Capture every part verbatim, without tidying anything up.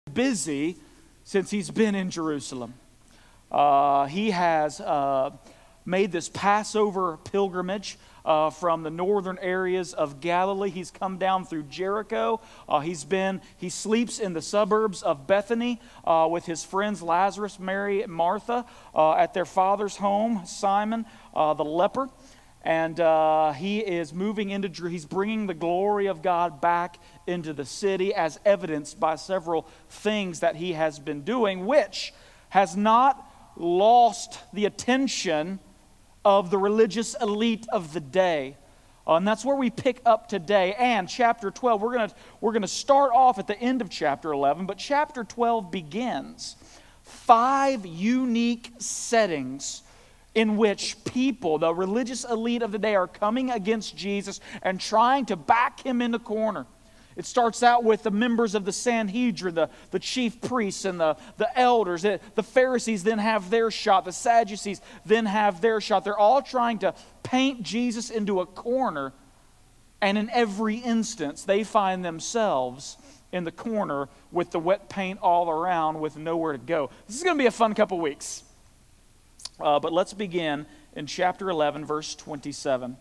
busy since he's been in Jerusalem. Uh, he has uh, made this Passover pilgrimage uh, from the northern areas of Galilee. He's come down through Jericho. Uh, he's been, he sleeps in the suburbs of Bethany uh, with his friends Lazarus, Mary, and Martha uh, at their father's home, Simon uh, the leper. And uh, he is moving into, he's bringing the glory of God back into the city as evidenced by several things that he has been doing, which has not lost the attention of the religious elite of the day. Uh, and that's where we pick up today. And chapter twelve, we're going to we're going to start off at the end of chapter eleven, but chapter twelve begins five unique settings in which people, the religious elite of the day, are coming against Jesus and trying to back him in the corner. It starts out with the members of the Sanhedrin, the, the chief priests and the, the elders. The, the Pharisees then have their shot. The Sadducees then have their shot. They're all trying to paint Jesus into a corner. And in every instance, they find themselves in the corner with the wet paint all around with nowhere to go. This is going to be a fun couple weeks. Uh, but let's begin in chapter eleven, verse twenty-seven.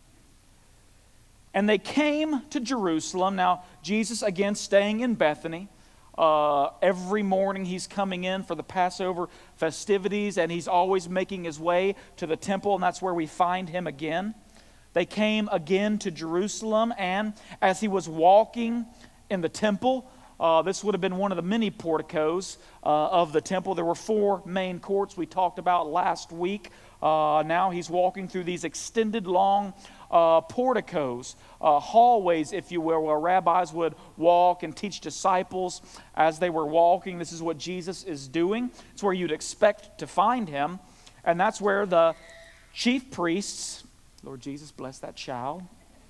And they came to Jerusalem. Now, Jesus, again, staying in Bethany. Uh, every morning he's coming in for the Passover festivities, and he's always making his way to the temple, and that's where we find him again. They came again to Jerusalem, and as he was walking in the temple, Uh, this would have been one of the many porticos uh, of the temple. There were four main courts we talked about last week. Uh, now he's walking through these extended long uh, porticos, uh, hallways, if you will, where rabbis would walk and teach disciples as they were walking. This is what Jesus is doing. It's where you'd expect to find him. And that's where the chief priests, Lord Jesus, bless that child.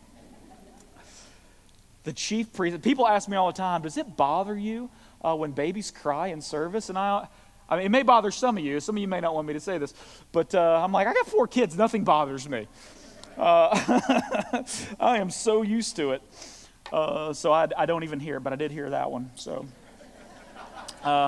The chief priest, people ask me all the time, does it bother you uh, when babies cry in service? And I, I mean, it may bother some of you. Some of you may not want me to say this. But uh, I'm like, I got four kids. Nothing bothers me. Uh, I am so used to it. Uh, so I, I don't even hear it, but I did hear that one. So, uh,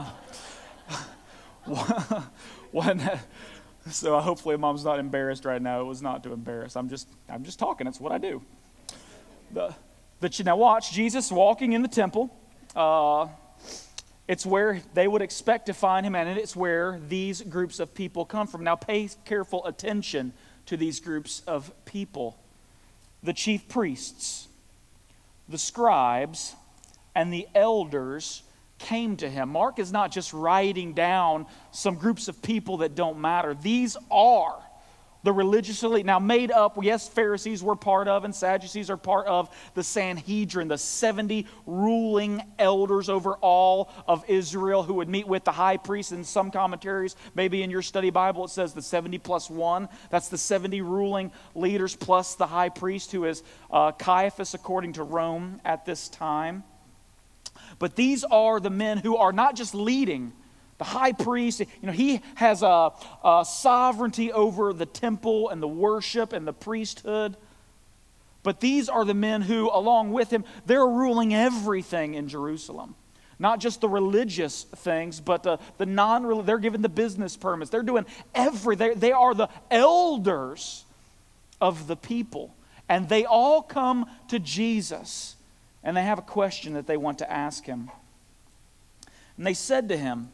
when, so hopefully mom's not embarrassed right now. It was not to embarrass. I'm just, I'm just talking. It's what I do. The... But now watch, Jesus walking in the temple. Uh, it's where they would expect to find him, and it's where these groups of people come from. Now pay careful attention to these groups of people. The chief priests, the scribes, and the elders came to him. Mark is not just writing down some groups of people that don't matter. These are the religious elite, now made up, yes, Pharisees were part of, and Sadducees are part of the Sanhedrin, the seventy ruling elders over all of Israel who would meet with the high priest. In some commentaries, maybe in your study Bible, it says the seventy plus one. That's the seventy ruling leaders plus the high priest, who is uh, Caiaphas according to Rome at this time. But these are the men who are not just leading. The high priest, you know, he has a, a sovereignty over the temple and the worship and the priesthood. But these are the men who, along with him, they're ruling everything in Jerusalem. Not just the religious things, but uh, the non-religious. They're given the business permits. They're doing everything. They are the elders of the people. And they all come to Jesus. And they have a question that they want to ask him. And they said to him,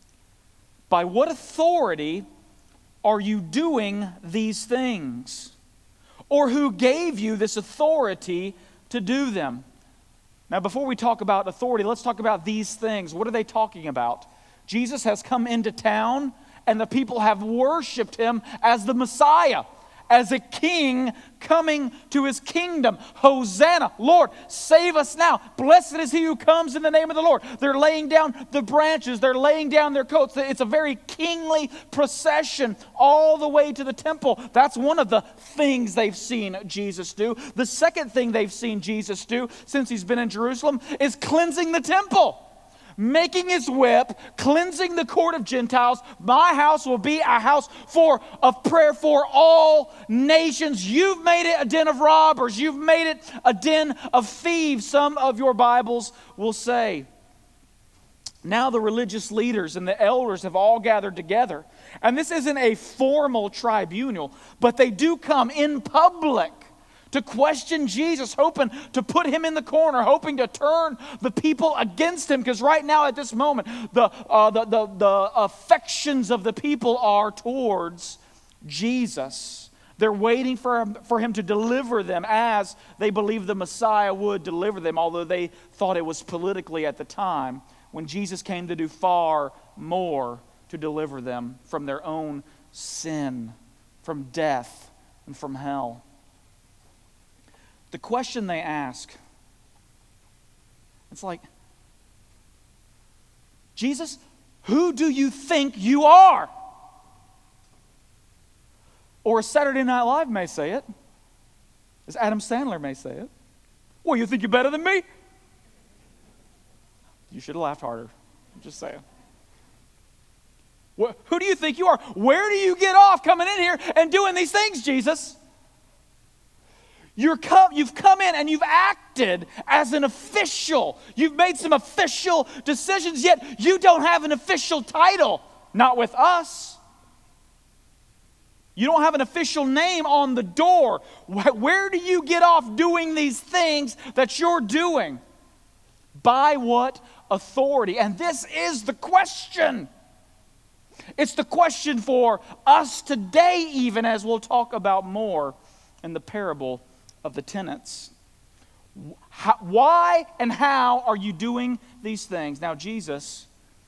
by what authority are you doing these things? Or who gave you this authority to do them? Now, before we talk about authority, let's talk about these things. What are they talking about? Jesus has come into town, and the people have worshiped him as the Messiah, as a king coming to his kingdom. Hosanna, Lord, save us now. Blessed is he who comes in the name of the Lord. They're laying down the branches. They're laying down their coats. It's a very kingly procession all the way to the temple. That's one of the things they've seen Jesus do. The second thing they've seen Jesus do since he's been in Jerusalem is cleansing the temple. Making his whip, cleansing the court of Gentiles. My house will be a house for of prayer for all nations. You've made it a den of robbers. You've made it a den of thieves, some of your Bibles will say. Now the religious leaders and the elders have all gathered together. And this isn't a formal tribunal, but they do come in public to question Jesus, hoping to put him in the corner, hoping to turn the people against him. Because right now at this moment, the, uh, the, the, the affections of the people are towards Jesus. They're waiting for him, for him to deliver them as they believe the Messiah would deliver them, although they thought it was politically at the time, when Jesus came to do far more to deliver them from their own sin, from death, and from hell. The question they ask, it's like, Jesus, who do you think you are? Or as Saturday Night Live may say it, as Adam Sandler may say it, well, you think you're better than me? You should have laughed harder. I'm just saying. Wh- who do you think you are? Where do you get off coming in here and doing these things, Jesus? You're come, you've come in and you've acted as an official. You've made some official decisions, yet you don't have an official title. Not with us. You don't have an official name on the door. Where do you get off doing these things that you're doing? By what authority? And this is the question. It's the question for us today, even, as we'll talk about more in the parable of the tenants. How, why and how are you doing these things? Now, Jesus,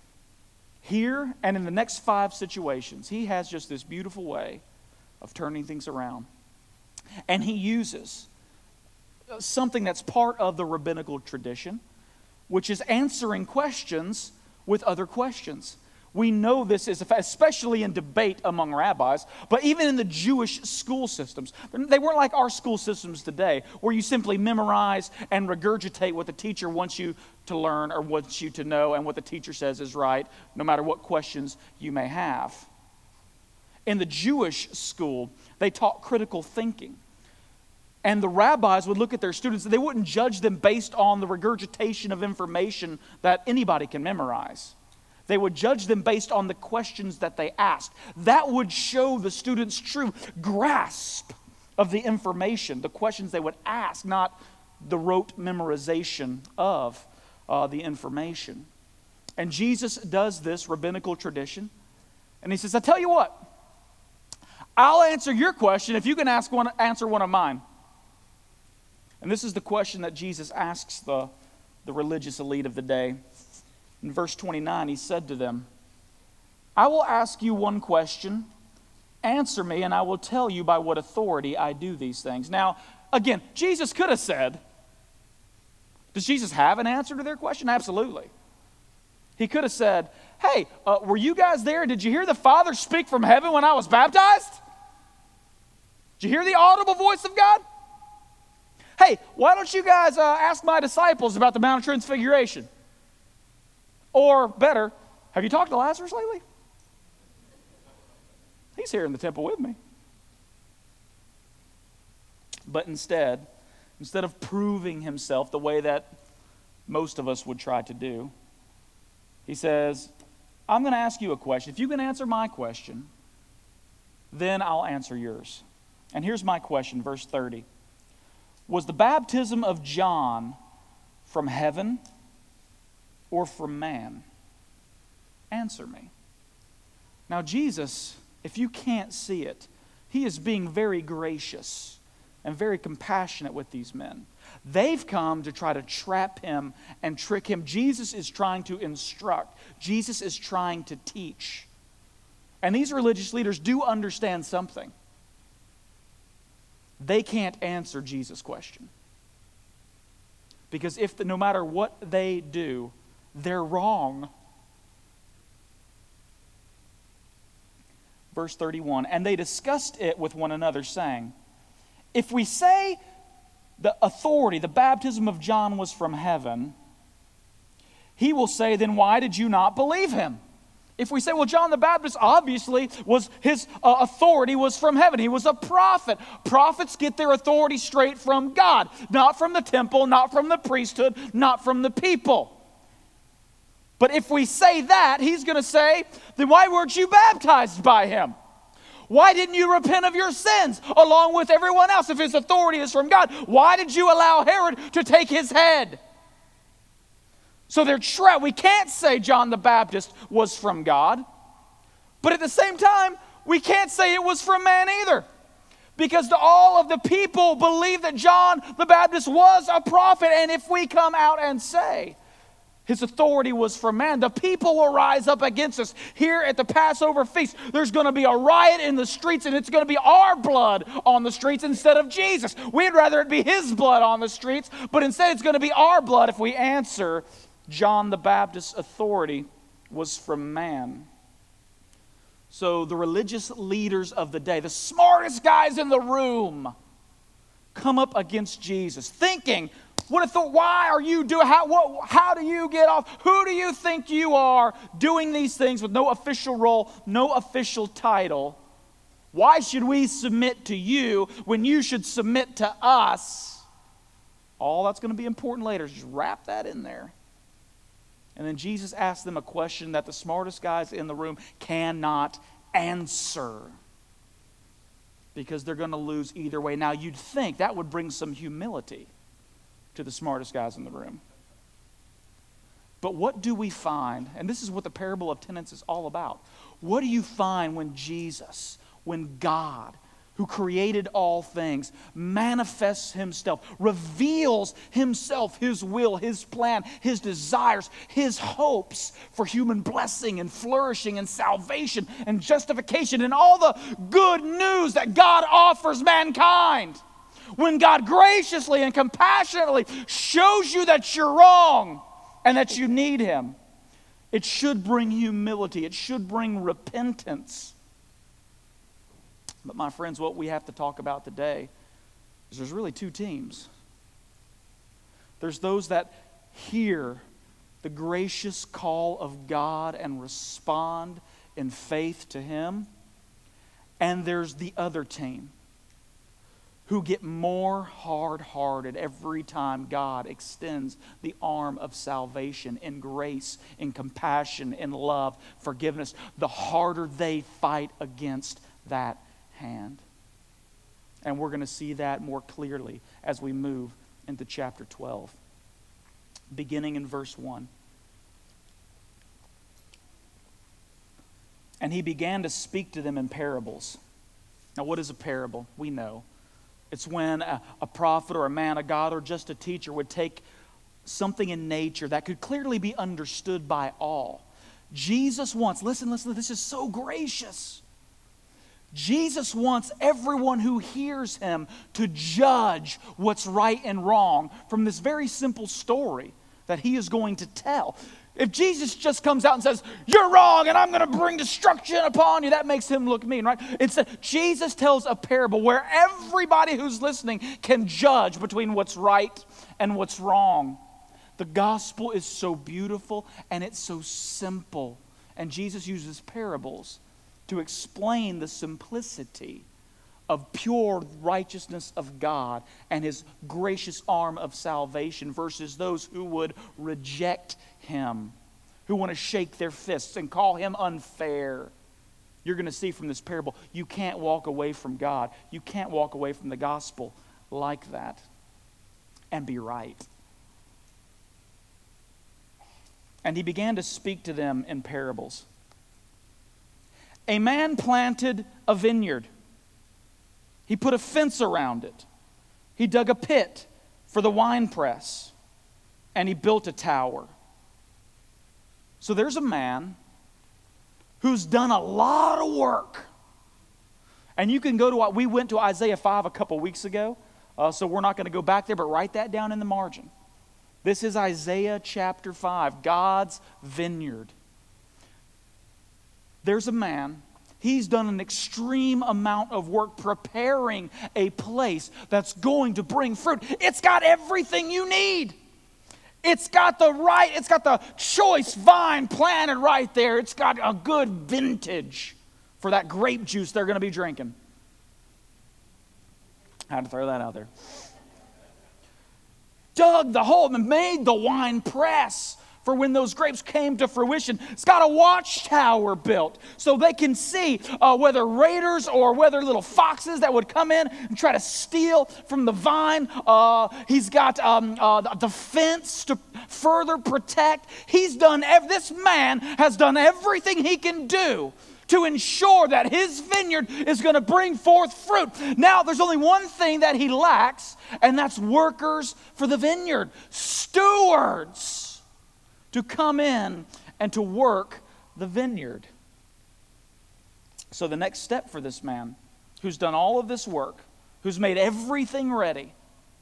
here and in the next five situations, he has just this beautiful way of turning things around. And he uses something that's part of the rabbinical tradition, which is answering questions with other questions. We know this is, especially in debate among rabbis, but even in the Jewish school systems. They weren't like our school systems today, where you simply memorize and regurgitate what the teacher wants you to learn or wants you to know, and what the teacher says is right, no matter what questions you may have. In the Jewish school, they taught critical thinking. And the rabbis would look at their students, and they wouldn't judge them based on the regurgitation of information that anybody can memorize. They would judge them based on the questions that they asked. That would show the students' true grasp of the information, the questions they would ask, not the rote memorization of uh, the information. And Jesus does this rabbinical tradition. And he says, I tell you what, I'll answer your question if you can ask one, answer one of mine. And this is the question that Jesus asks the, the religious elite of the day. In verse twenty-nine, he said to them, I will ask you one question. Answer me, and I will tell you by what authority I do these things. Now, again, Jesus could have said, does Jesus have an answer to their question? Absolutely. He could have said, hey, uh, were you guys there? Did you hear the Father speak from heaven when I was baptized? Did you hear the audible voice of God? Hey, why don't you guys uh, ask my disciples about the Mount of Transfiguration? Or better, have you talked to Lazarus lately? He's here in the temple with me. But instead, instead of proving himself the way that most of us would try to do, he says, I'm going to ask you a question. If you can answer my question, then I'll answer yours. And here's my question, verse thirty. Was the baptism of John from heaven or from man? Answer me. Now, Jesus, if you can't see it, he is being very gracious and very compassionate with these men. They've come to try to trap him and trick him. Jesus is trying to instruct. Jesus is trying to teach. And these religious leaders do understand something. They can't answer Jesus' question. Because if the, no matter what they do, they're wrong. Verse thirty-one, and they discussed it with one another, saying, if we say the authority, the baptism of John was from heaven, he will say, then why did you not believe him? If we say, well, John the Baptist obviously was, his uh, authority was from heaven. He was a prophet. Prophets get their authority straight from God, not from the temple, not from the priesthood, not from the people. But if we say that, he's going to say, then why weren't you baptized by him? Why didn't you repent of your sins along with everyone else if his authority is from God? Why did you allow Herod to take his head? So they're trapped. We can't say John the Baptist was from God. But at the same time, we can't say it was from man either. Because the, all of the people believe that John the Baptist was a prophet. And if we come out and say his authority was from man, the people will rise up against us. Here at the Passover feast, there's going to be a riot in the streets, and it's going to be our blood on the streets instead of Jesus. We'd rather it be his blood on the streets, but instead it's going to be our blood if we answer John the Baptist's authority was from man. So the religious leaders of the day, the smartest guys in the room, come up against Jesus, thinking, what if the, why are you doing, how, what, how do you get off? Who do you think you are doing these things with no official role, no official title? Why should we submit to you when you should submit to us? All that's going to be important later. Just wrap that in there. And then Jesus asked them a question that the smartest guys in the room cannot answer, because they're going to lose either way. Now, you'd think that would bring some humility to the smartest guys in the room. But what do we find? And this is what the parable of tenants is all about. What do you find when Jesus, when God, who created all things, manifests himself, reveals himself, his will, his plan, his desires, his hopes for human blessing and flourishing and salvation and justification and all the good news that God offers mankind? When God graciously and compassionately shows you that you're wrong and that you need him, it should bring humility. It should bring repentance. But my friends, what we have to talk about today is there's really two teams. There's those that hear the gracious call of God and respond in faith to him. And there's the other team who get more hard-hearted every time God extends the arm of salvation in grace, in compassion, in love, forgiveness. The harder they fight against that hand. And we're going to see that more clearly as we move into chapter twelve. Beginning in verse one. And he began to speak to them in parables. Now, what is a parable? We know. It's when a, a prophet or a man of God or just a teacher would take something in nature that could clearly be understood by all. Jesus wants, listen, listen, this is so gracious. Jesus wants everyone who hears him to judge what's right and wrong from this very simple story that he is going to tell. If Jesus just comes out and says, you're wrong and I'm going to bring destruction upon you, that makes him look mean, right? Instead, Jesus tells a parable where everybody who's listening can judge between what's right and what's wrong. The gospel is so beautiful and it's so simple. And Jesus uses parables to explain the simplicity of pure righteousness of God and his gracious arm of salvation versus those who would reject him, who want to shake their fists and call him unfair. You're going to see from this parable, you can't walk away from God. You can't walk away from the gospel like that and be right. And he began to speak to them in parables. A man planted a vineyard. He put a fence around it. He dug a pit for the winepress. And he built a tower. So there's a man who's done a lot of work. And you can go to, we went to Isaiah five a couple weeks ago. Uh, so we're not going to go back there, but write that down in the margin. This is Isaiah chapter five, God's vineyard. There's a man. He's done an extreme amount of work preparing a place that's going to bring fruit. It's got everything you need. It's got the right, it's got the choice vine planted right there. It's got a good vintage for that grape juice they're going to be drinking. I had to throw that out there. Dug the hole and made the wine press for when those grapes came to fruition. It's got a watchtower built so they can see uh, whether raiders or whether little foxes that would come in and try to steal from the vine. Uh, he's got um, uh, the fence to further protect. He's done, ev- this man has done everything he can do to ensure that his vineyard is going to bring forth fruit. Now, there's only one thing that he lacks, and that's workers for the vineyard. Stewards to come in and to work the vineyard. So the next step for this man, who's done all of this work, who's made everything ready,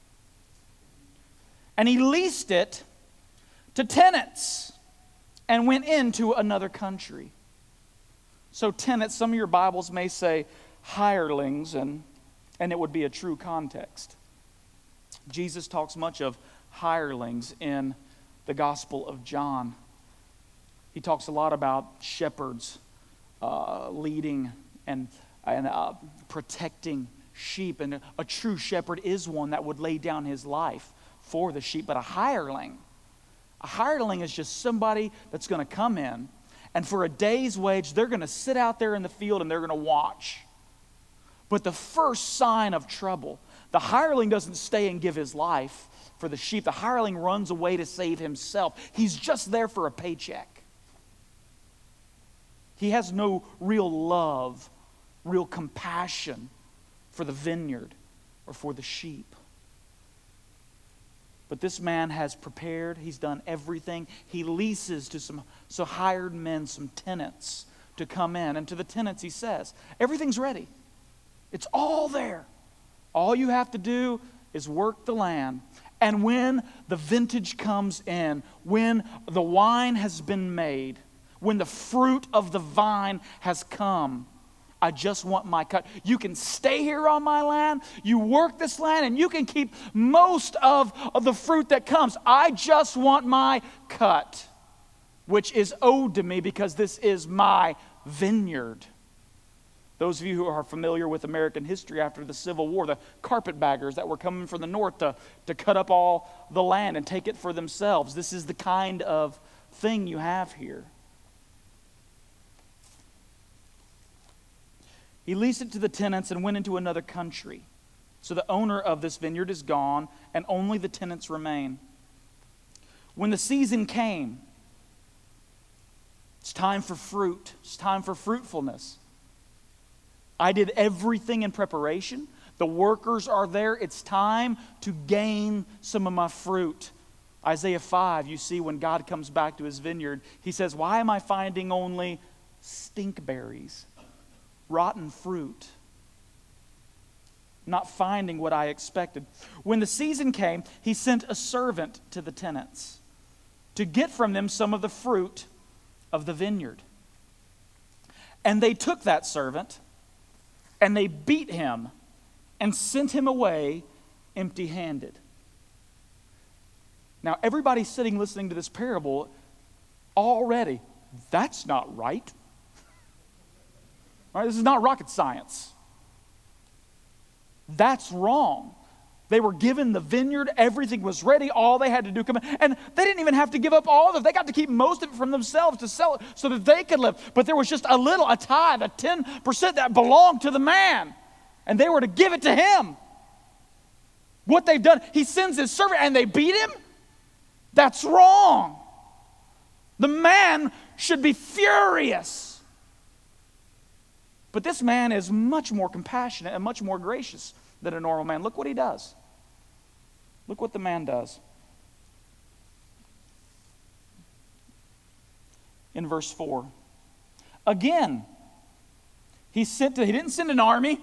and he leased it to tenants and went into another country. So tenants, some of your Bibles may say hirelings, and, and it would be a true context. Jesus talks much of hirelings in the Gospel of John. He talks a lot about shepherds uh, leading and, and uh, protecting sheep. And a, a true shepherd is one that would lay down his life for the sheep. But a hireling, a hireling is just somebody that's going to come in, and for a day's wage, they're going to sit out there in the field and they're going to watch. But the first sign of trouble, the hireling doesn't stay and give his life for the sheep. The hireling runs away to save himself. He's just there for a paycheck. He has no real love, real compassion for the vineyard or for the sheep. But this man has prepared. He's done everything. He leases to some so hired men, some tenants, to come in. And to the tenants he says, everything's ready. It's all there. All you have to do is work the land. And when the vintage comes in, when the wine has been made, when the fruit of the vine has come, I just want my cut. You can stay here on my land, you work this land, and you can keep most of, of the fruit that comes. I just want my cut, which is owed to me because this is my vineyard. Those of you who are familiar with American history after the Civil War, the carpetbaggers that were coming from the north to, to cut up all the land and take it for themselves. This is the kind of thing you have here. He leased it to the tenants and went into another country. So the owner of this vineyard is gone, and only the tenants remain. When the season came, it's time for fruit. It's time for fruitfulness. I did everything in preparation. The workers are there. It's time to gain some of my fruit. Isaiah five, you see when God comes back to his vineyard, he says, why am I finding only stinkberries, rotten fruit? Not finding what I expected. When the season came, he sent a servant to the tenants to get from them some of the fruit of the vineyard. And they took that servant and they beat him and sent him away empty-handed. Now, everybody sitting listening to this parable already, that's not right. All right, this is not rocket science. That's wrong. They were given the vineyard. Everything was ready. All they had to do come in. And they didn't even have to give up all of it. They got to keep most of it from themselves to sell it so that they could live. But there was just a little, a tithe, a ten percent that belonged to the man. And they were to give it to him. What they've done, he sends his servant and they beat him? That's wrong. The man should be furious. But this man is much more compassionate and much more gracious than a normal man. Look what he does. Look what the man does. In verse four. Again, he sent to, he didn't send an army.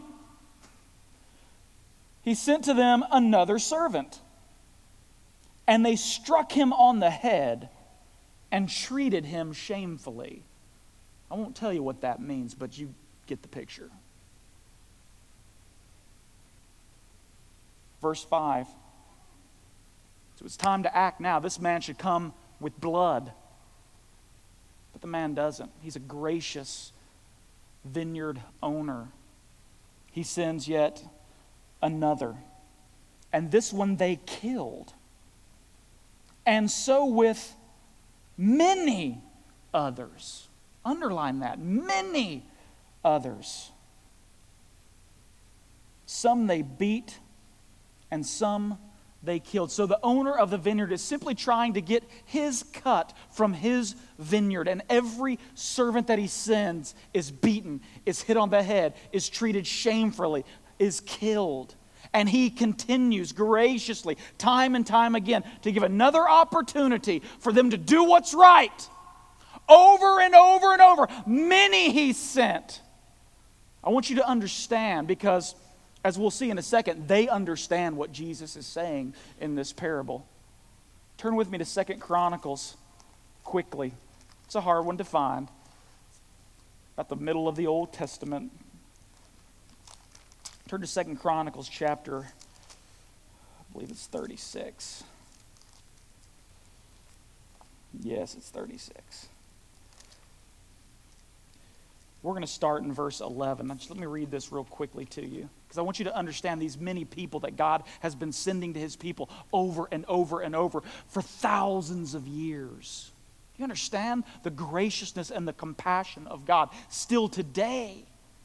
He sent to them another servant. And they struck him on the head and treated him shamefully. I won't tell you what that means, but you get the picture. Verse five. So it's time to act now. This man should come with blood. But the man doesn't. He's a gracious vineyard owner. He sends yet another. And this one they killed. And so with many others. Underline that, many others. Some they beat, and some they killed. So the owner of the vineyard is simply trying to get his cut from his vineyard. And every servant that he sends is beaten, is hit on the head, is treated shamefully, is killed. And he continues graciously, time and time again, to give another opportunity for them to do what's right. Over and over and over. Many he sent. I want you to understand, because as we'll see in a second, they understand what Jesus is saying in this parable. Turn with me to Second Chronicles quickly. It's a hard one to find. About the middle of the Old Testament. Turn to Second Chronicles chapter, I believe it's thirty-six. Yes, it's thirty-six. We're going to start in verse eleven. Just let me read this real quickly to you, because I want you to understand these many people that God has been sending to his people over and over and over for thousands of years. You understand the graciousness and the compassion of God still today?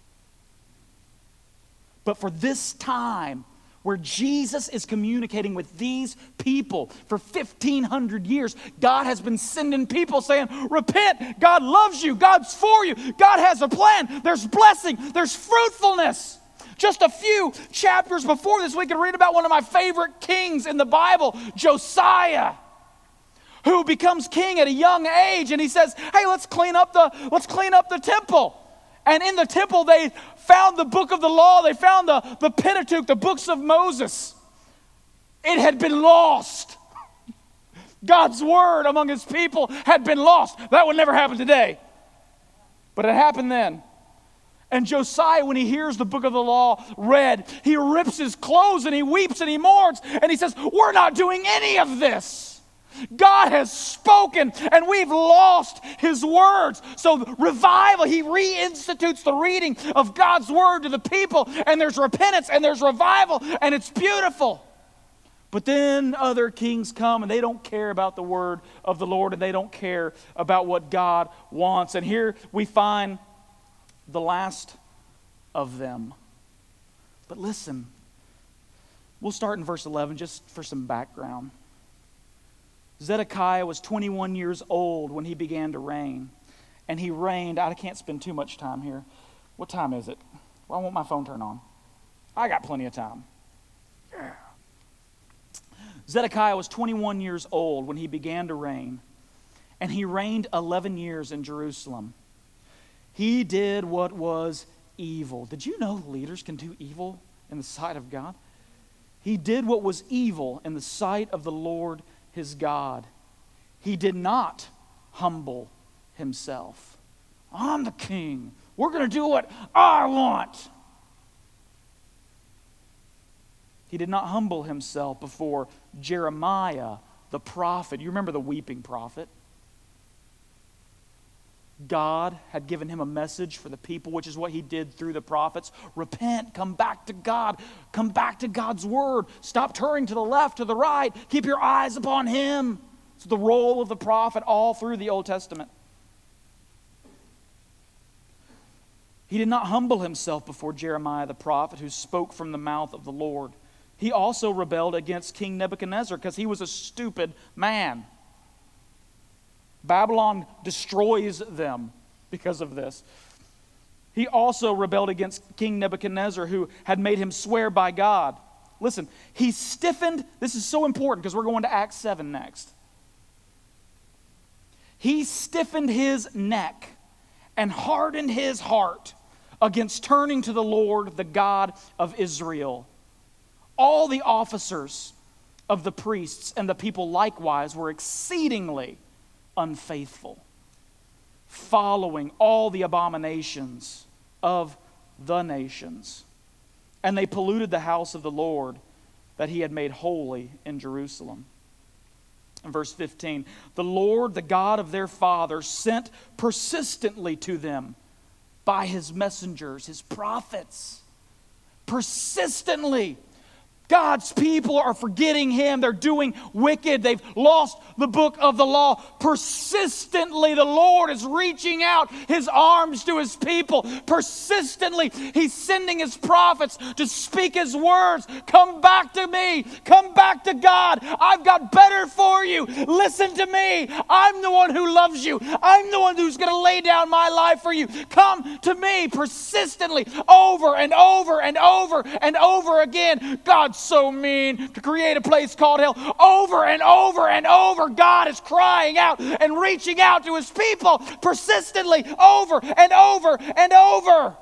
But for this time, where Jesus is communicating with these people for fifteen hundred years, God has been sending people saying, repent, God loves you, God's for you, God has a plan, there's blessing, there's fruitfulness. Just a few chapters before this, we can read about one of my favorite kings in the Bible, Josiah, who becomes king at a young age, and he says, hey, let's clean up the, let's clean up the temple. And in the temple, they found the book of the law. They found the, the Pentateuch, the books of Moses. It had been lost. God's word among his people had been lost. That would never happen today. But it happened then. And Josiah, when he hears the book of the law read, he rips his clothes and he weeps and he mourns. And he says, we're not doing any of this. God has spoken and we've lost his words. So revival, he reinstitutes the reading of God's word to the people, and there's repentance and there's revival, and it's beautiful. But then other kings come and they don't care about the word of the Lord, and they don't care about what God wants. And here we find the last of them. But listen, we'll start in verse eleven just for some background. Zedekiah was twenty-one years old when he began to reign. And he reigned, I can't spend too much time here. What time is it? Why won't my phone turn on? I got plenty of time. Yeah. Zedekiah was twenty-one years old when he began to reign. And he reigned eleven years in Jerusalem. He did what was evil. Did you know leaders can do evil in the sight of God? He did what was evil in the sight of the Lord his God. He did not humble himself. I'm the king. We're going to do what I want. He did not humble himself before Jeremiah, the prophet. You remember the weeping prophet? God had given him a message for the people, which is what he did through the prophets. Repent, come back to God, come back to God's word. Stop turning to the left, to the right. Keep your eyes upon him. It's the role of the prophet all through the Old Testament. He did not humble himself before Jeremiah the prophet, who spoke from the mouth of the Lord. He also rebelled against King Nebuchadnezzar because he was a stupid man. Babylon destroys them because of this. He also rebelled against King Nebuchadnezzar, who had made him swear by God. Listen, he stiffened, this is so important because we're going to Acts seven next. He stiffened his neck and hardened his heart against turning to the Lord, the God of Israel. All the officers of the priests and the people likewise were exceedingly unfaithful, following all the abominations of the nations. And they polluted the house of the Lord that he had made holy in Jerusalem. In verse fifteen, the Lord, the God of their fathers, sent persistently to them by his messengers, his prophets. Persistently. God's people are forgetting Him. They're doing wicked. They've lost the book of the law. Persistently, the Lord is reaching out His arms to His people. Persistently, He's sending His prophets to speak His words. Come back to me. Come back to God. I've got better for you. Listen to me. I'm the one who loves you. I'm the one who's going to lay down my life for you. Come to me persistently, over and over and over and over again. God's so mean to create a place called hell. Over and over and over, God is crying out and reaching out to His people persistently, over and over and over.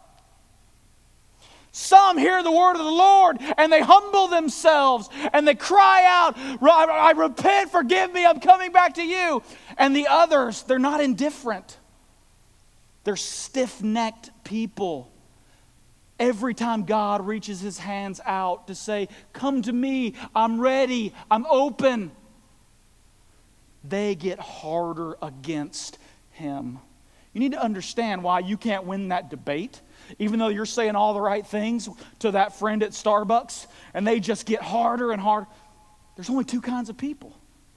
Some hear the word of the Lord and they humble themselves and they cry out, I repent, forgive me, I'm coming back to you. And the others, they're not indifferent. They're stiff-necked people. Every time God reaches His hands out to say, come to me, I'm ready, I'm open, they get harder against Him. You need to understand why you can't win that debate. Even though you're saying all the right things to that friend at Starbucks, and they just get harder and harder. There's only two kinds of people.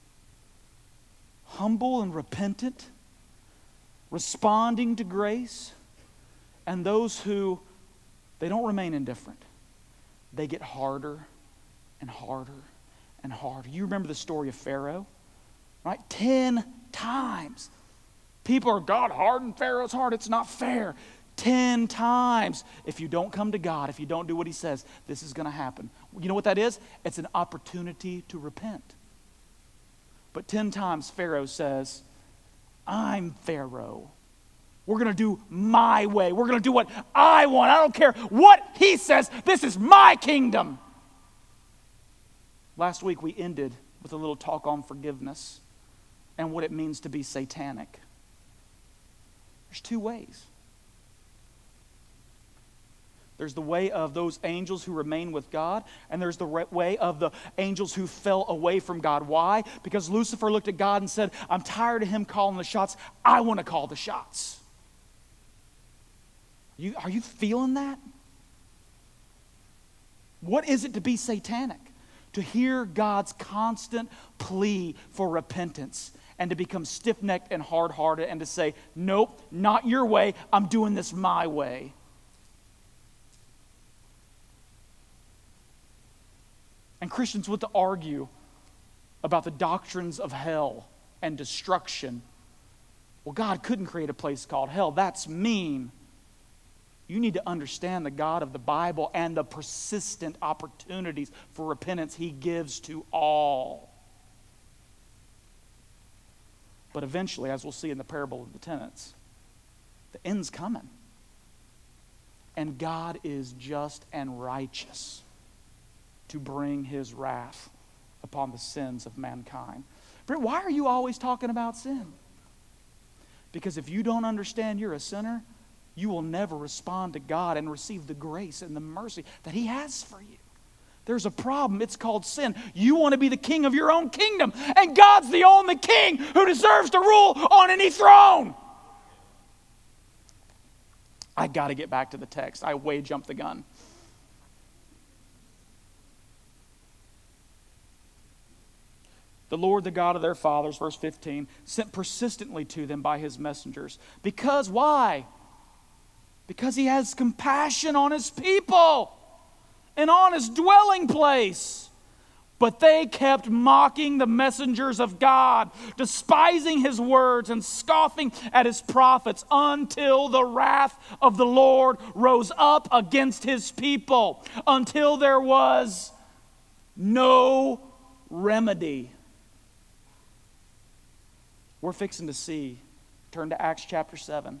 Humble and repentant, responding to grace, and those who, they don't remain indifferent. They get harder and harder and harder. You remember the story of Pharaoh, right? Ten times. People are, God hardened Pharaoh's heart. It's not fair. Ten times. If you don't come to God, if you don't do what He says, this is going to happen. You know what that is? It's an opportunity to repent. But ten times Pharaoh says, I'm Pharaoh. We're going to do my way. We're going to do what I want. I don't care what he says. This is my kingdom. Last week we ended with a little talk on forgiveness and what it means to be satanic. There's two ways. There's the way of those angels who remain with God, and there's the way of the angels who fell away from God. Why? Because Lucifer looked at God and said, I'm tired of Him calling the shots. I want to call the shots. You, are you feeling that? What is it to be satanic? To hear God's constant plea for repentance and to become stiff-necked and hard-hearted and to say, nope, not your way. I'm doing this my way. And Christians want to argue about the doctrines of hell and destruction. Well, God couldn't create a place called hell. That's mean. You need to understand the God of the Bible and the persistent opportunities for repentance He gives to all. But eventually, as we'll see in the parable of the tenants, the end's coming. And God is just and righteous to bring His wrath upon the sins of mankind. Brent, why are you always talking about sin? Because if you don't understand you're a sinner, you will never respond to God and receive the grace and the mercy that He has for you. There's a problem. It's called sin. You want to be the king of your own kingdom, and God's the only king who deserves to rule on any throne. I got to get back to the text. I way jumped the gun. The Lord, the God of their fathers, verse fifteen, sent persistently to them by His messengers. Because, why? Because He has compassion on His people and on His dwelling place. But they kept mocking the messengers of God, despising His words and scoffing at His prophets until the wrath of the Lord rose up against His people, until there was no remedy. We're fixing to see. Turn to Acts chapter seven.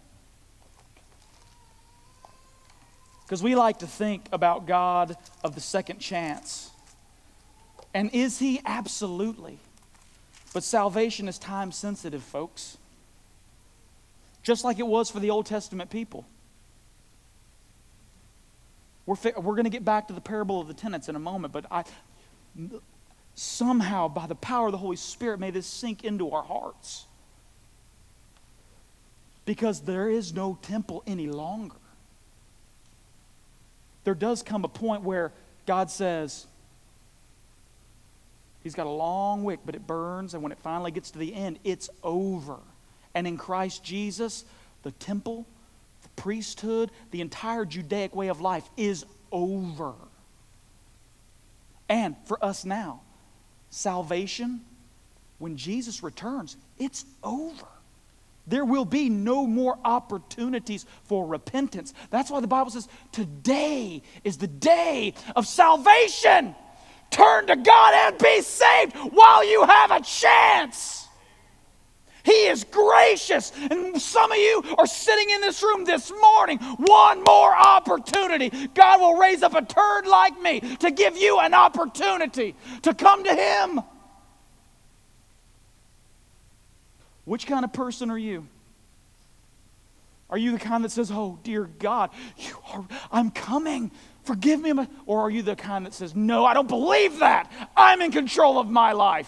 Because we like to think about God of the second chance. And is He? Absolutely. But salvation is time sensitive, folks. Just like it was for the Old Testament people. We're, fi- we're going to get back to the parable of the tenants in a moment, but I somehow, by the power of the Holy Spirit, may this sink into our hearts. Because there is no temple any longer. There does come a point where God says, He's got a long wick, but it burns, and when it finally gets to the end, it's over. And in Christ Jesus, the temple, the priesthood, the entire Judaic way of life is over. And for us now, salvation, when Jesus returns, it's over. There will be no more opportunities for repentance. That's why the Bible says today is the day of salvation. Turn to God and be saved while you have a chance. He is gracious. And some of you are sitting in this room this morning. One more opportunity. God will raise up a turd like me to give you an opportunity to come to Him. Which kind of person are you? Are you the kind that says, oh, dear God, you are, I'm coming. Forgive me. Or are you the kind that says, no, I don't believe that. I'm in control of my life.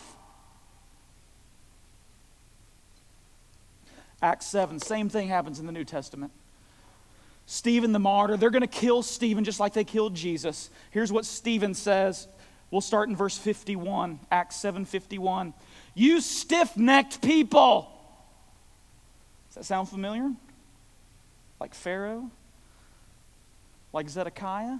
Acts seven, same thing happens in the New Testament. Stephen the martyr, they're going to kill Stephen just like they killed Jesus. Here's what Stephen says. We'll start in verse fifty-one, Acts seven fifty-one. You stiff-necked people. Does that sound familiar? Like Pharaoh? Like Zedekiah?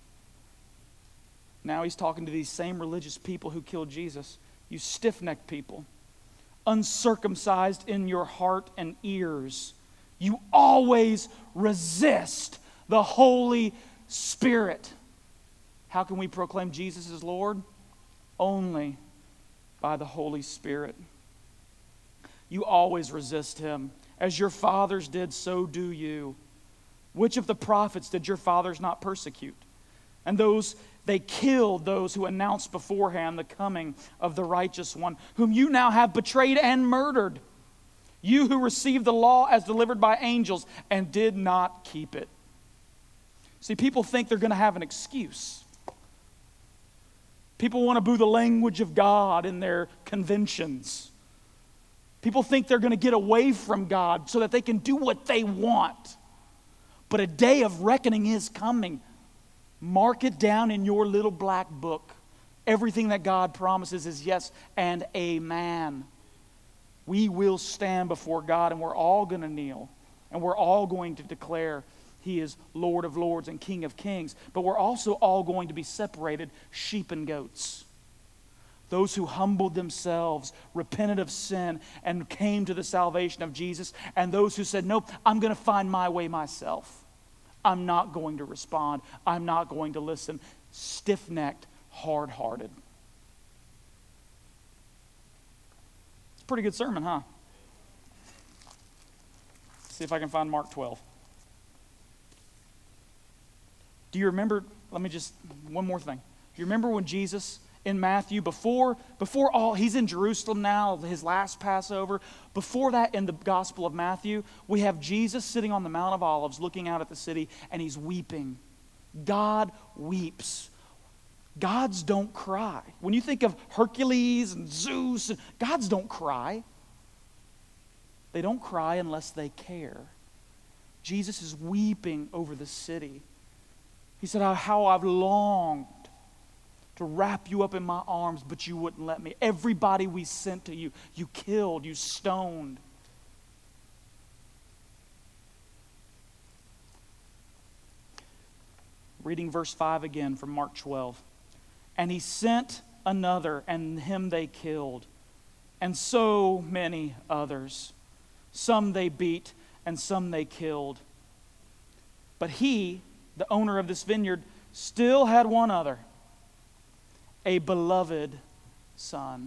Now he's talking to these same religious people who killed Jesus. You stiff-necked people, uncircumcised in your heart and ears. You always resist the Holy Spirit. How can we proclaim Jesus as Lord? Only by the Holy Spirit. You always resist Him. As your fathers did, so do you. Which of the prophets did your fathers not persecute? And those, they killed those who announced beforehand the coming of the righteous one, whom you now have betrayed and murdered. You who received the law as delivered by angels and did not keep it. See, people think they're going to have an excuse. People want to boo the language of God in their conventions. People think they're going to get away from God so that they can do what they want. But a day of reckoning is coming. Mark it down in your little black book. Everything that God promises is yes and amen. We will stand before God and we're all going to kneel. And we're all going to declare He is Lord of lords and King of kings. But we're also all going to be separated, sheep and goats. Those who humbled themselves, repented of sin, and came to the salvation of Jesus. And those who said, nope, I'm going to find my way myself. I'm not going to respond. I'm not going to listen. Stiff-necked, hard-hearted. It's a pretty good sermon, huh? Let's see if I can find Mark twelve. Do you remember, let me just, one more thing. Do you remember when Jesus in Matthew, before, before all, he's in Jerusalem now, his last Passover. Before that, in the Gospel of Matthew, we have Jesus sitting on the Mount of Olives looking out at the city, and he's weeping. God weeps. Gods don't cry. When you think of Hercules and Zeus, gods don't cry. They don't cry unless they care. Jesus is weeping over the city. He said, how I've longed to wrap you up in my arms, but you wouldn't let me. Everybody we sent to you, you killed, you stoned. Reading verse five again from Mark twelve. And he sent another, and him they killed, and so many others. Some they beat, and some they killed. But he, the owner of this vineyard, still had one other, a beloved son.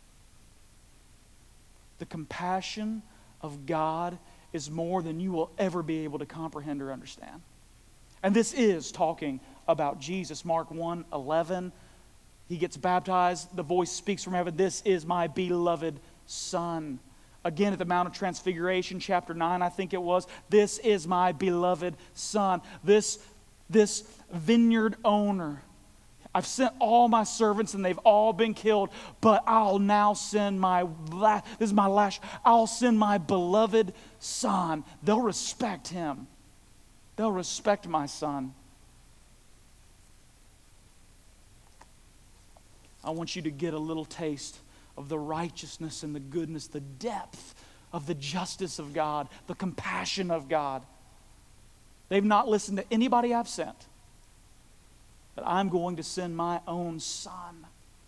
The compassion of God is more than you will ever be able to comprehend or understand. And this is talking about Jesus. Mark one eleven, he gets baptized, the voice speaks from heaven, this is my beloved son. Again at the Mount of Transfiguration, chapter nine, I think it was, this is my beloved son. This, this vineyard owner, I've sent all my servants and they've all been killed, but I'll now send my, la- this is my last, I'll send my beloved son. They'll respect him. They'll respect my son. I want you to get a little taste of the righteousness and the goodness, the depth of the justice of God, the compassion of God. They've not listened to anybody I've sent, but I'm going to send my own Son.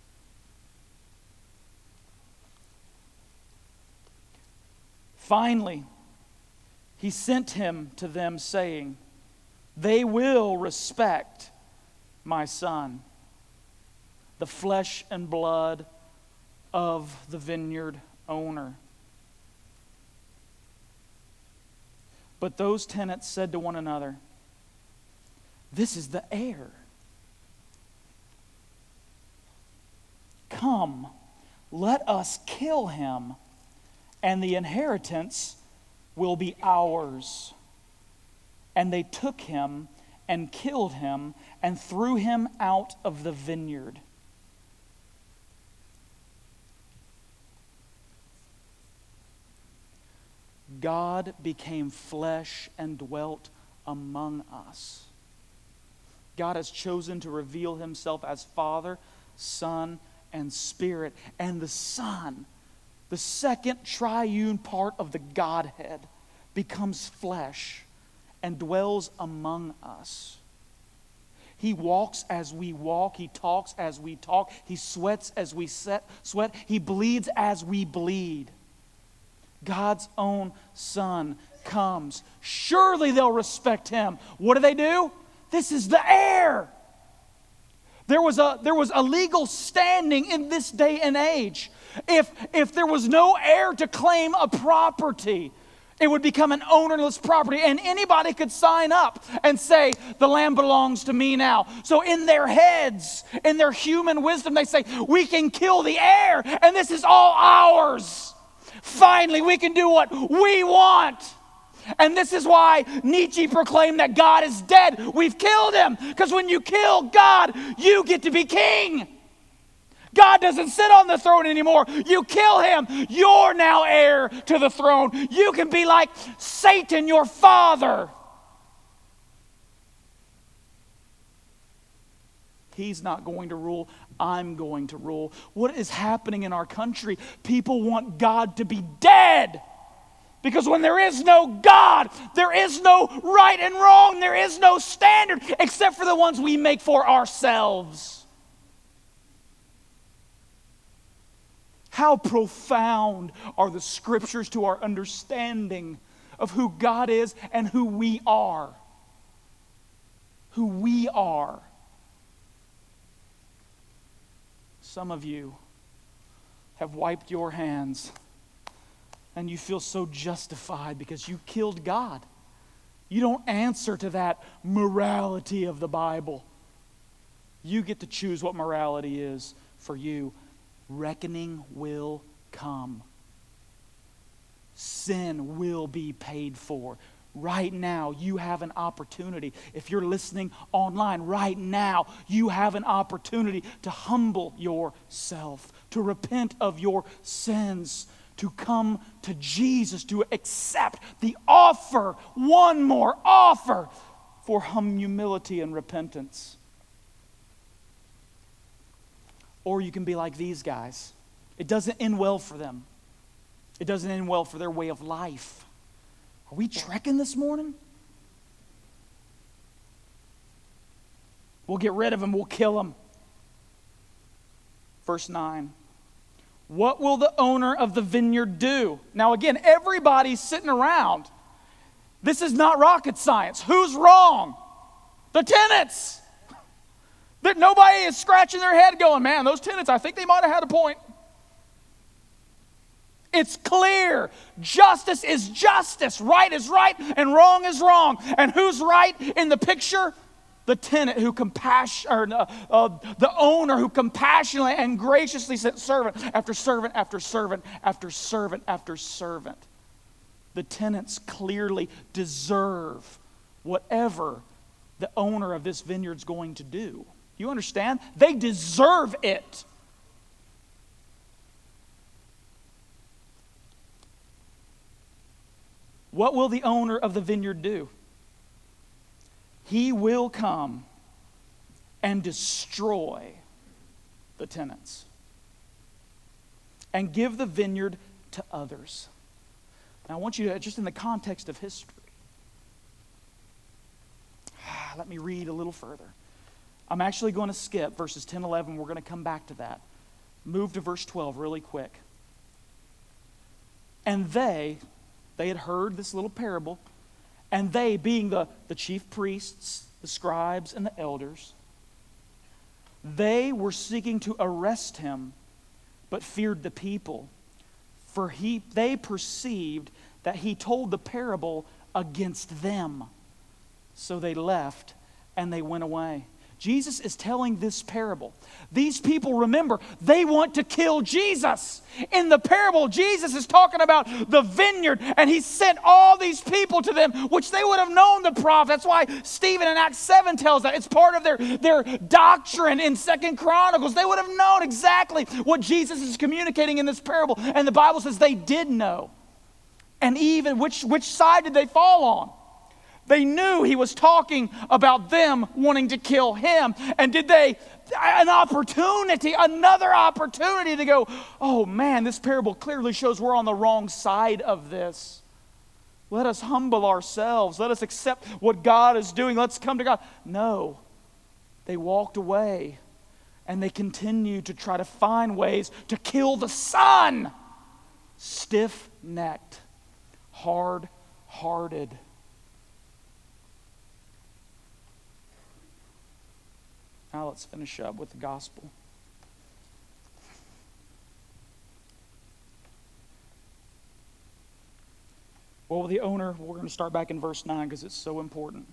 Finally, he sent him to them, saying, they will respect my Son, the flesh and blood of the vineyard owner. But those tenants said to one another, this is the heir. Come, let us kill him, and the inheritance will be ours. And they took him and killed him and threw him out of the vineyard. God became flesh and dwelt among us. God has chosen to reveal himself as Father, Son, and Spirit. And the Son, the second triune part of the Godhead, becomes flesh and dwells among us. He walks as we walk. He talks as we talk. He sweats as we set, sweat. He bleeds as we bleed. God's own Son comes. Surely they'll respect him. What do they do? This is the heir. There was a, there was a legal standing in this day and age. If, if there was no heir to claim a property, it would become an ownerless property, and anybody could sign up and say, the land belongs to me now. So in their heads, in their human wisdom, they say, we can kill the heir, and this is all ours. Finally, we can do what we want. And this is why Nietzsche proclaimed that God is dead. We've killed him. Because when you kill God, you get to be king. God doesn't sit on the throne anymore. You kill him. You're now heir to the throne. You can be like Satan, your father. He's not going to rule. I'm going to rule. What is happening in our country? People want God to be dead. Because when there is no God, there is no right and wrong. There is no standard except for the ones we make for ourselves. How profound are the scriptures to our understanding of who God is and who we are. Who we are. Some of you have wiped your hands and you feel so justified because you killed God. You don't answer to that morality of the Bible. You get to choose what morality is for you. Reckoning will come. Sin will be paid for. Right now, you have an opportunity. If you're listening online, right now, you have an opportunity to humble yourself, to repent of your sins, to come to Jesus, to accept the offer, one more offer for humility and repentance. Or you can be like these guys. It doesn't end well for them. It doesn't end well for their way of life. Are we trekking this morning? We'll get rid of him. We'll kill him. Verse nine. What will the owner of the vineyard do? Now again, everybody's sitting around. This is not rocket science. Who's wrong? The tenants. That nobody is scratching their head going, man, those tenants, I think they might have had a point. It's clear. Justice is justice. Right is right and wrong is wrong. And who's right in the picture? The tenant who compassion, or uh, uh, the owner who compassionately and graciously sent servant after servant after servant after servant after servant. The tenants clearly deserve whatever the owner of this vineyard's going to do. You understand? They deserve it. What will the owner of the vineyard do? He will come and destroy the tenants and give the vineyard to others. Now I want you to, just in the context of history, let me read a little further. I'm actually going to skip verses ten, eleven. We're going to come back to that. Move to verse twelve really quick. And they, they had heard this little parable, and they, being the, the chief priests, the scribes, and the elders, they were seeking to arrest him, but feared the people. For he, they perceived that he told the parable against them. So they left and they went away. Jesus is telling this parable. These people, remember, they want to kill Jesus. In the parable, Jesus is talking about the vineyard, and he sent all these people to them, which they would have known the prophet. That's why Stephen in Acts seven tells that. It's part of their, their doctrine in Second Chronicles. They would have known exactly what Jesus is communicating in this parable. And the Bible says they did know. And even, which, which side did they fall on? They knew he was talking about them wanting to kill him. And did they, an opportunity, another opportunity to go, oh man, this parable clearly shows we're on the wrong side of this. Let us humble ourselves. Let us accept what God is doing. Let's come to God. No, they walked away and they continued to try to find ways to kill the Son. Stiff-necked, hard-hearted. Now let's finish up with the gospel. Well, the owner, we're going to start back in verse nine because it's so important.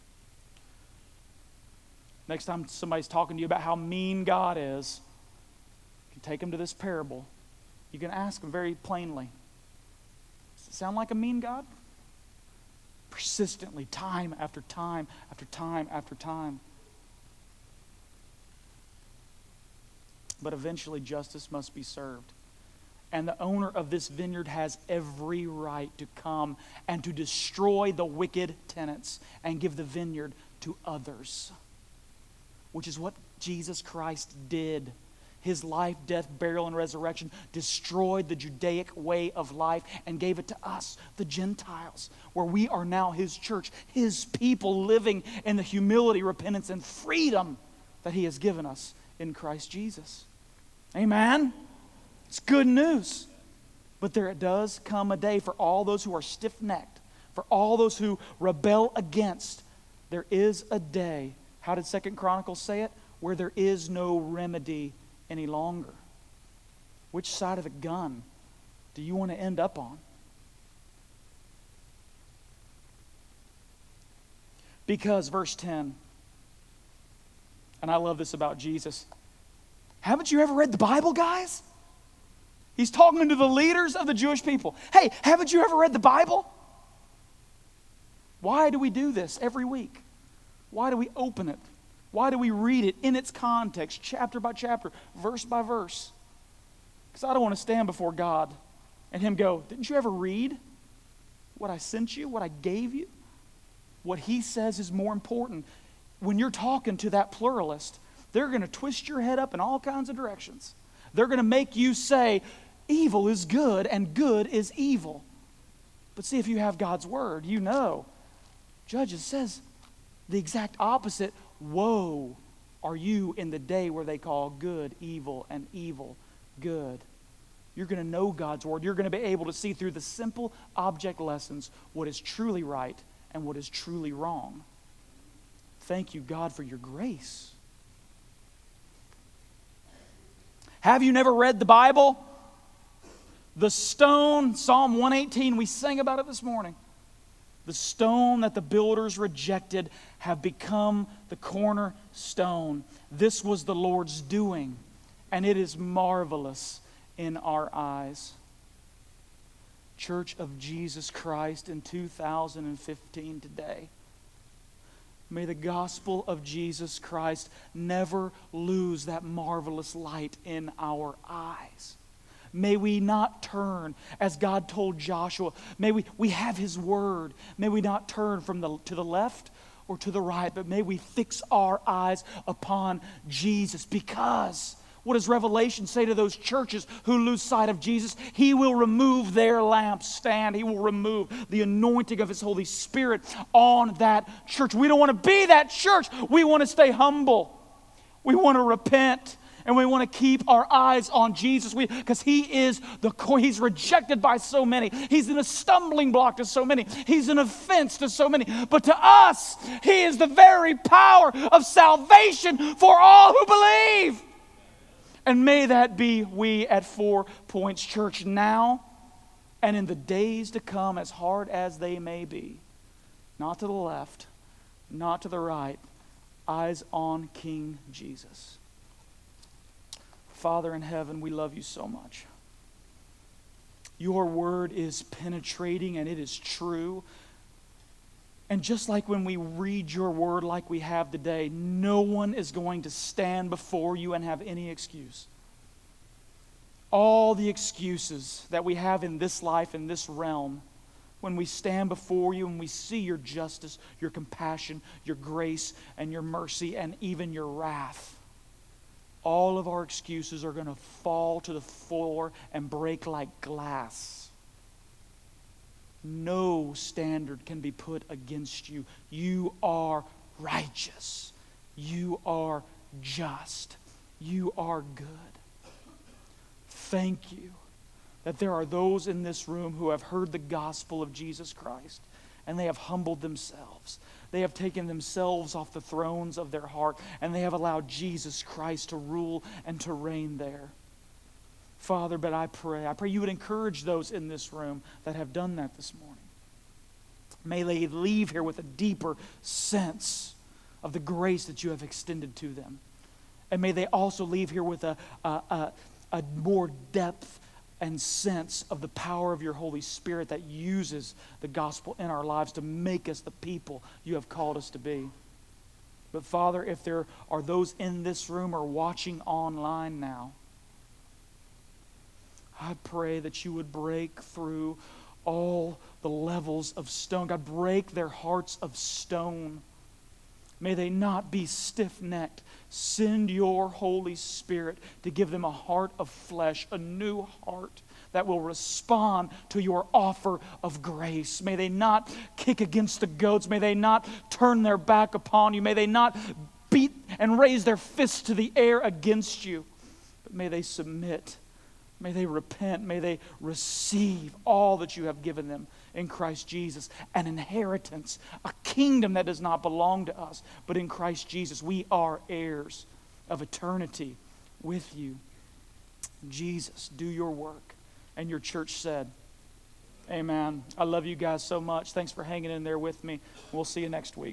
Next time somebody's talking to you about how mean God is, you can take them to this parable. You can ask them very plainly, does it sound like a mean God? Persistently, time after time after time after time. But eventually justice must be served. And the owner of this vineyard has every right to come and to destroy the wicked tenants and give the vineyard to others, which is what Jesus Christ did. His life, death, burial, and resurrection destroyed the Judaic way of life and gave it to us, the Gentiles, where we are now his church, his people living in the humility, repentance, and freedom that he has given us in Christ Jesus. Amen? It's good news. But there does come a day for all those who are stiff-necked, for all those who rebel against. There is a day, how did Second Chronicles say it? Where there is no remedy any longer. Which side of the gun do you want to end up on? Because, verse ten, and I love this about Jesus. Haven't you ever read the Bible, guys? He's talking to the leaders of the Jewish people. Hey, haven't you ever read the Bible? Why do we do this every week? Why do we open it? Why do we read it in its context, chapter by chapter, verse by verse? Because I don't want to stand before God and him go, didn't you ever read what I sent you, what I gave you? What he says is more important. When you're talking to that pluralist, they're going to twist your head up in all kinds of directions. They're going to make you say, evil is good and good is evil. But see, if you have God's word, you know. Judges says the exact opposite. Woe are you in the day where they call good evil and evil good. You're going to know God's word. You're going to be able to see through the simple object lessons what is truly right and what is truly wrong. Thank you, God, for your grace. Have you never read the Bible? The stone, Psalm one eighteen, we sang about it this morning. The stone that the builders rejected have become the cornerstone. This was the Lord's doing, and it is marvelous in our eyes. Church of Jesus Christ in two thousand fifteen today. May the gospel of Jesus Christ never lose that marvelous light in our eyes. May we not turn, as God told Joshua, may we, we have his word. May we not turn from the, to the left or to the right, but may we fix our eyes upon Jesus, because What does Revelation say to those churches who lose sight of Jesus? He will remove their lampstand. He will remove the anointing of His Holy Spirit on that church. We don't want to be that church. We want to stay humble. We want to repent. And we want to keep our eyes on Jesus because He is the core. He's rejected by so many. He's a stumbling block to so many. He's an offense to so many. But to us, He is the very power of salvation for all who believe. And may that be we at Four Points Church now and in the days to come, as hard as they may be. Not to the left, not to the right. Eyes on King Jesus. Father in heaven, we love You so much. Your word is penetrating and it is true. And just like when we read Your word like we have today, no one is going to stand before You and have any excuse. All the excuses that we have in this life, in this realm, when we stand before You and we see Your justice, Your compassion, Your grace, and Your mercy, and even Your wrath, all of our excuses are going to fall to the floor and break like glass. No standard can be put against You. You are righteous. You are just. You are good. Thank You that there are those in this room who have heard the gospel of Jesus Christ and they have humbled themselves. They have taken themselves off the thrones of their heart and they have allowed Jesus Christ to rule and to reign there. Father, but I pray, I pray You would encourage those in this room that have done that this morning. May they leave here with a deeper sense of the grace that You have extended to them. And may they also leave here with a, a, a, a more depth and sense of the power of Your Holy Spirit that uses the gospel in our lives to make us the people You have called us to be. But Father, if there are those in this room or watching online now, I pray that You would break through all the levels of stone. God, break their hearts of stone. May they not be stiff-necked. Send Your Holy Spirit to give them a heart of flesh, a new heart that will respond to Your offer of grace. May they not kick against the goats. May they not turn their back upon You. May they not beat and raise their fists to the air against You. But may they submit. May they repent. May they receive all that You have given them in Christ Jesus. An inheritance, a kingdom that does not belong to us. But in Christ Jesus, we are heirs of eternity with You. Jesus, do Your work. And Your church said, amen. I love you guys so much. Thanks for hanging in there with me. We'll see you next week.